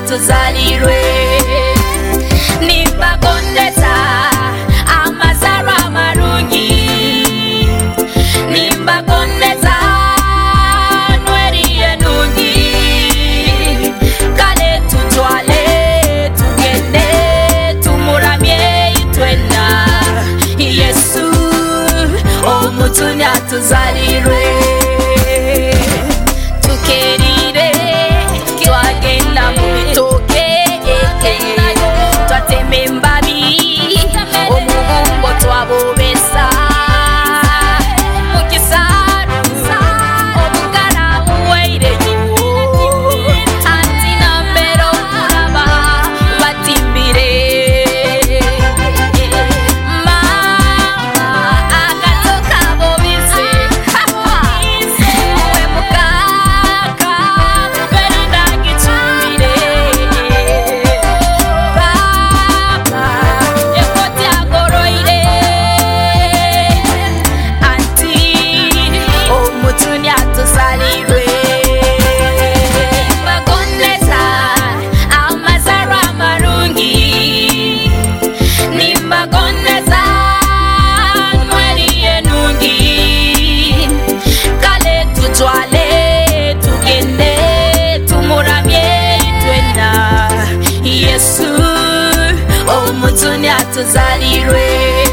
atuzalirwe. Nimbagondeza amazaro amarungi, nimbagondeza nweri enungi, kale tutwale tugende tumuramye itwena Yesu omutuni atuzalirwe. Tukerire twagenda mu bitoke twatema embabi omubumbo twabobesa mukisaro obugala buweireyo anti nambero okulaba batimbire mama akato kabobize uwe mukaka berenda gitumire baba ekoti agoroire anti omutuni atuzalirwe. Nimbagondeza amazaro amarungi, nimbagondeza nweri enungi, kale tutwale tugende tumuramye itwena Yesu omutuni atuzalirwe.